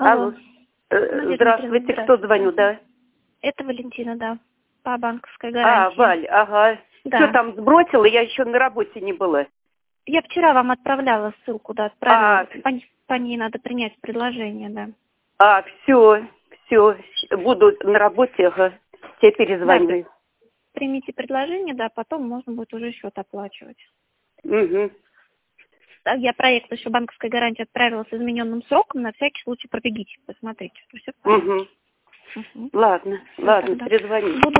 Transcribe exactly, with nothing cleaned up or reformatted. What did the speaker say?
Алло. Алло. Э, Здравствуйте, Здравствуйте, кто звонит, да? Это Валентина, да, по банковской А, гарантии. Валь, ага. Да. Что там сбросила? Я еще на работе не была. Я вчера вам отправляла ссылку, да, А, отправила. По, по ней надо принять предложение, да. а, все, все, буду на работе, ага. Тебе перезвоню. Да, примите предложение, да, потом можно будет уже счет оплачивать. Угу. Так, я проект еще банковской гарантии отправила с измененным сроком, на всякий случай пробегите, посмотрите, что все в порядке. Угу. Угу. Ладно, Всё, ладно, тогда. перезвони. Буду